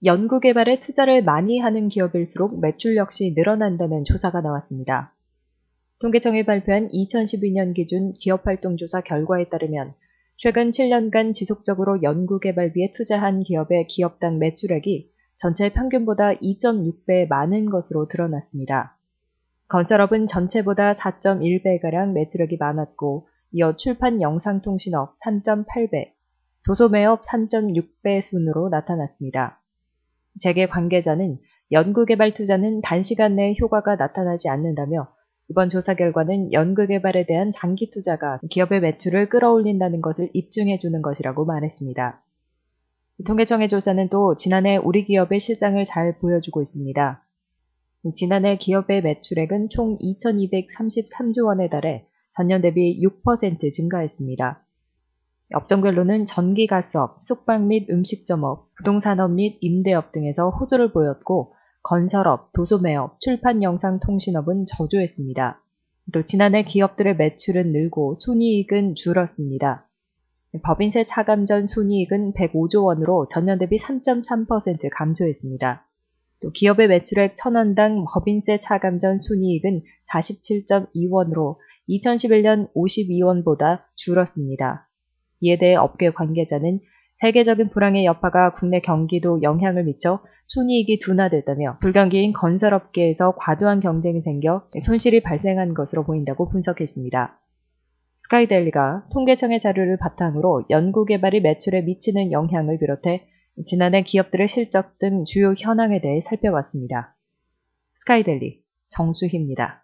연구개발에 투자를 많이 하는 기업일수록 매출 역시 늘어난다는 조사가 나왔습니다. 통계청이 발표한 2012년 기준 기업활동조사 결과에 따르면 최근 7년간 지속적으로 연구개발비에 투자한 기업의 기업당 매출액이 전체 평균보다 2.6배 많은 것으로 드러났습니다. 건설업은 전체보다 4.1배가량 매출액이 많았고, 이어 출판 영상통신업 3.8배, 도소매업 3.6배 순으로 나타났습니다. 재계 관계자는 연구개발 투자는 단시간 내에 효과가 나타나지 않는다며 이번 조사 결과는 연구개발에 대한 장기 투자가 기업의 매출을 끌어올린다는 것을 입증해주는 것이라고 말했습니다. 통계청의 조사는 또 지난해 우리 기업의 실상을 잘 보여주고 있습니다. 지난해 기업의 매출액은 총 2,233조 원에 달해 전년 대비 6% 증가했습니다. 업종별로는 전기가스업, 숙박 및 음식점업, 부동산업 및 임대업 등에서 호조를 보였고 건설업, 도소매업, 출판영상통신업은 저조했습니다. 또 지난해 기업들의 매출은 늘고 순이익은 줄었습니다. 법인세 차감 전 순이익은 105조 원으로 전년 대비 3.3% 감소했습니다. 또 기업의 매출액 1,000원당 법인세 차감 전 순이익은 47.2원으로 2011년 52원보다 줄었습니다. 이에 대해 업계 관계자는 세계적인 불황의 여파가 국내 경기도 영향을 미쳐 순이익이 둔화됐다며 불경기인 건설업계에서 과도한 경쟁이 생겨 손실이 발생한 것으로 보인다고 분석했습니다. 스카이데일리가 통계청의 자료를 바탕으로 연구개발이 매출에 미치는 영향을 비롯해 지난해 기업들의 실적 등 주요 현황에 대해 살펴봤습니다. 스카이데일리 정수희입니다.